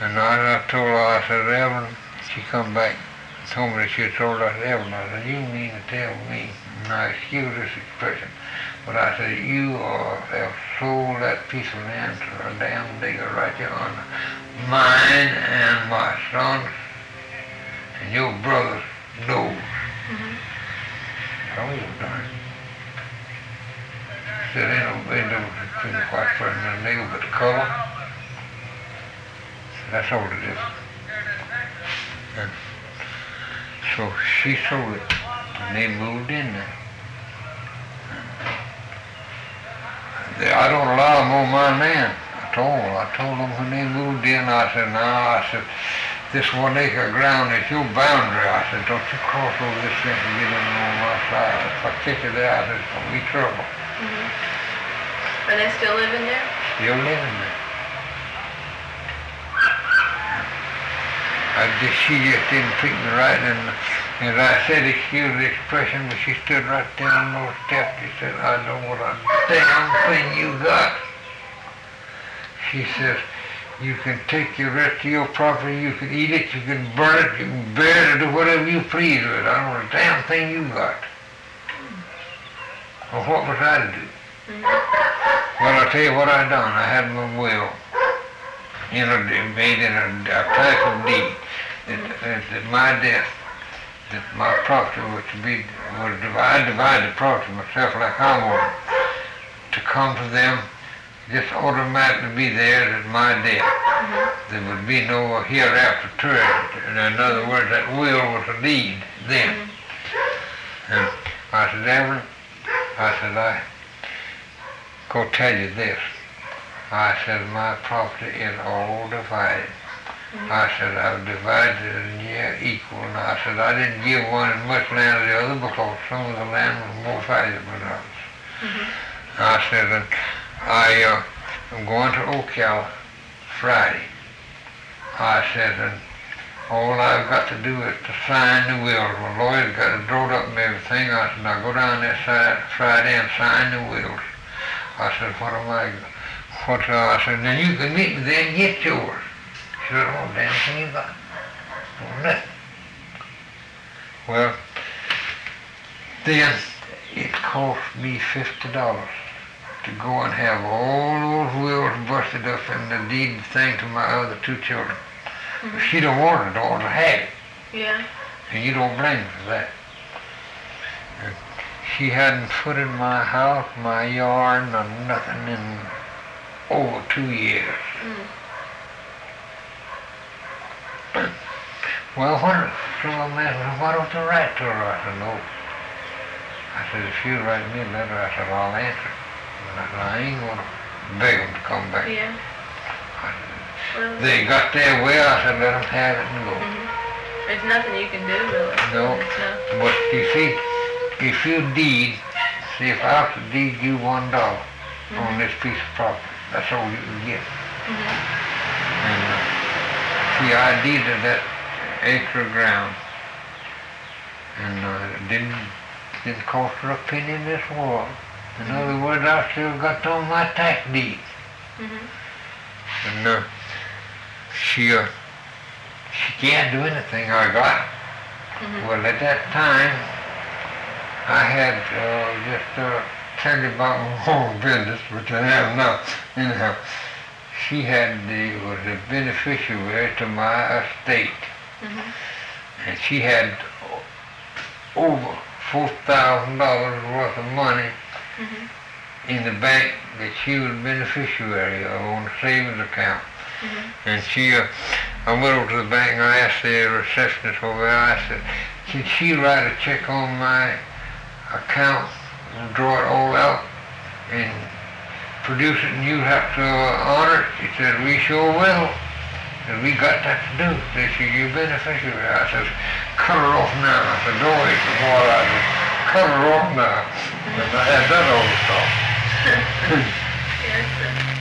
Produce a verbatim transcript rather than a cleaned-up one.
And I, I told her, I said, Evelyn, she come back and told me that she had told her, I said, Evelyn, I said, you mean to tell me, and I excuse this expression, but I said, you are, have sold that piece of land to a damn nigger right here on mine and my son's and your brother's nose. Mm-hmm. I was darn. Said, ain't no big difference between a white person and a nigger but the color. That's all it is. And so she sold it, and they moved in there. They, I don't allow them on my land. I told them, I told them when they moved in, I said, no, I said, this one acre ground is your boundary. I said, don't you cross over this fence and get in on my side. If I catch you there, I said, it's going to be trouble. Mm-hmm. Are they still living there? Still living there. I just, she just didn't treat me right, and as I said, excuse the expression, but she stood right there on those steps. She said, I know what a damn thing you got. She says, you can take the rest of your property, you can eat it, you can burn it, you can bear it, do whatever you please with it. I know what a damn thing you got. Well, what was I to do? Mm-hmm. Well, I'll tell you what I done. I had my will. You know, made in a, a type of deed that, that, that my death, that my property was to be, was divide, divide the property myself like I wanted, to come to them, just automatically be theirs at my death. Mm-hmm. There would be no hereafter to it. In other words, that will was a deed then. Mm-hmm. And I said, Evelyn, I said, I go tell you this. I said, my property is all divided. Mm-hmm. I said, I've divided it in yeah, equal. And I said, I didn't give one as much land as the other because some of the land was more valuable than others. Mm-hmm. I said, and I, uh, I'm going to Ocala Friday. I said, and all I've got to do is to sign the wills. My lawyer's got it drawn up and everything. I said, now go down there Friday and sign the wills. I said, what am I going What, uh, I said, then you can meet me there and get yours. She said, oh, damn thing you got. Oh, nothing. Well, then it cost me fifty dollars to go and have all those wills busted up in the deed thing to my other two children. Mm-hmm. She don't want it, don't want to have it. Yeah. And you don't blame me for that. And she hadn't put in my house, my yard, or nothing in over two years. Mm. Well, what, some of them asked me, why don't you write to her? I said, no. I said, if you write me a letter, I said, I'll answer it. And I said, I ain't going to beg them to come back. Yeah. I said, well, they got their way, I said, let them have it and go. Mm-hmm. There's nothing you can do, really. No, no. But you see, if you deed, see, if I was to deed you one dollar mm-hmm. on this piece of property, that's all you can get. Mm-hmm. And uh, see, I deeded that acre of ground, and uh, it didn't didn't cost her a penny in this world. In mm-hmm. other words, I still got on my tax deed. Mm-hmm. And uh, she uh, she can't do anything I got. Mm-hmm. Well, at that time, I had uh, just. Uh, tell you about my own business, which I have now. Anyhow, she had the was the beneficiary to my estate, mm-hmm. and she had over four thousand dollars worth of money mm-hmm. in the bank that she was beneficiary of on the savings account. Mm-hmm. And she, uh, I went over to the bank and I asked the receptionist over there. I said, "Can she write a check on my account?" And draw it all out and produce it, and you have to uh, honor it. She said, we sure will. And we got that to do. They said, you beneficiary. I said, cut her off now. I said, don't wait for more. I said, cut her off now. And I had that all the time. Yes, sir.